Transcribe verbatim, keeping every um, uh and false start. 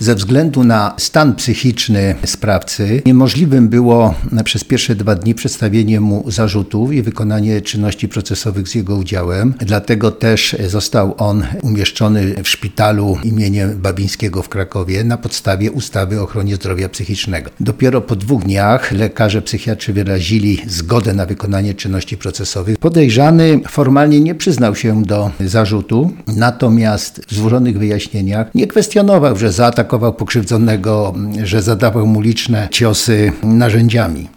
Ze względu na stan psychiczny sprawcy niemożliwym było przez pierwsze dwa dni przedstawienie mu zarzutów i wykonanie czynności procesowych z jego udziałem. Dlatego też został on umieszczony w szpitalu imienia Babińskiego w Krakowie na podstawie ustawy o ochronie zdrowia psychicznego. Dopiero po dwóch dniach lekarze psychiatrzy wyrazili zgodę na wykonanie czynności procesowych. Podejrzany formalnie nie przyznał się do zarzutu, natomiast w złożonych wyjaśnieniach nie kwestionował, że zaatakował pokrzywdzonego, że zadawał mu liczne ciosy narzędziami.